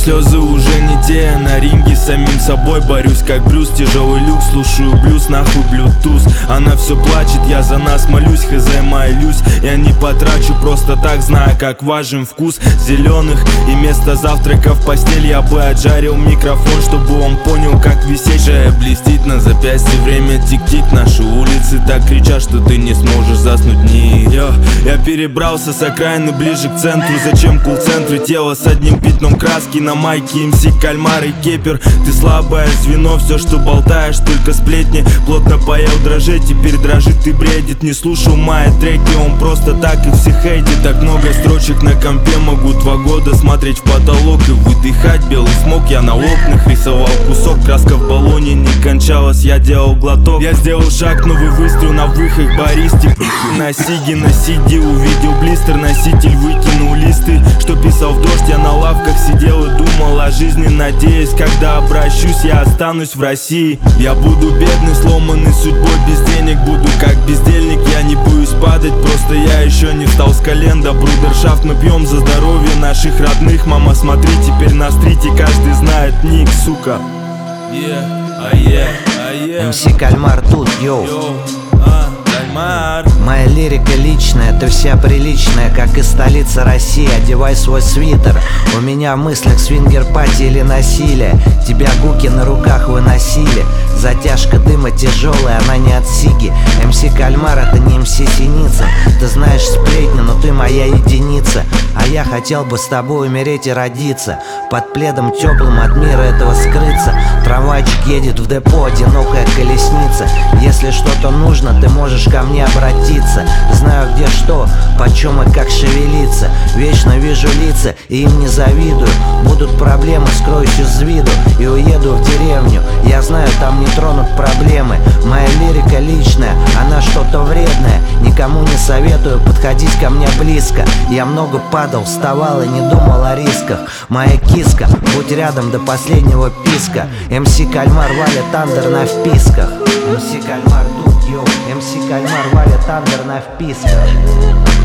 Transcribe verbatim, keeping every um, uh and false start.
слезы уже не те, я на ринге с самим собой борюсь как Брюс. Тяжелый люк, слушаю блюз, нахуй блютуз. Она все плачет, я за нас молюсь, хз молюсь. Я не потрачу просто так, зная, как важен вкус зеленых и место завтрака в постель. Я бы отжарил микрофон, чтобы он понял, как висеть. Шея блестит на запястье, время тик-тик. Наши улицы так кричат, что ты не сможешь заснуть ни Йо. Я перебрался с окраины ближе к центру. Зачем кул-центры? Тело с одним пятном краски на майке, эм си Кальмар и Кепер. Ты слабое звено, все, что болтаешь, только сплетни. Плотно поел дрожжей, теперь дрожит и бредит. Не слушал мои треки, он просто так их все хейтит. Так много строчек на компе, могу два года смотреть в потолок и выдыхать белый смог. Я на окнах рисовал кусок, краска в баллоне не кончалась, я делал глоток. Я сделал шаг, новый выстрел на выход баристе. На сиги, на сиди, увидел блистер. Носитель выкинул листы, что писал в дождь. Я на лавках сидел и думал о жизни, надеясь, когда обращусь, я останусь в России. Я буду бедный, сломанный судьбой, без денег буду как бездельник. Я не боюсь падать, просто я еще не встал с колен. Да, брудершафт, мы пьем за здоровье наших родных. Мама, смотри, теперь на стрите каждый знает ник, сука. Yeah, а yeah, а yeah. эм си Кальмар тут, йоу. Моя лирика личная, ты вся приличная, как и столица России. Одевай свой свитер, у меня в мыслях свингер-пати или насилие. Тебя гуки на руках выносили. Затяжка дыма тяжелая, она не от сиги. эм си Кальмар это не эм си Синица. Ты знаешь сплетни, но ты моя единица. А я хотел бы с тобой умереть и родиться под пледом теплым, от мира этого скрыться. Трамвайчик едет в депо, одинокая колесница. Если что-то нужно, ты можешь ко мне обратиться. Знаю где что, почем и как шевелиться. Вечно вижу лица и им не завидую. Будут проблемы, скроюсь из виду и уеду в деревню. Я знаю, там не тронут проблемы. Моя лирика личная, она что-то вредное. Никому не советую подходить ко мне близко. Я много падал, вставал и не думал о рисках. Моя киска, будь рядом до последнего писка. эм си Кальмар валит андер на вписках. эм си Кальмар тут, йоу. эм си Кальмар валит андер на вписках.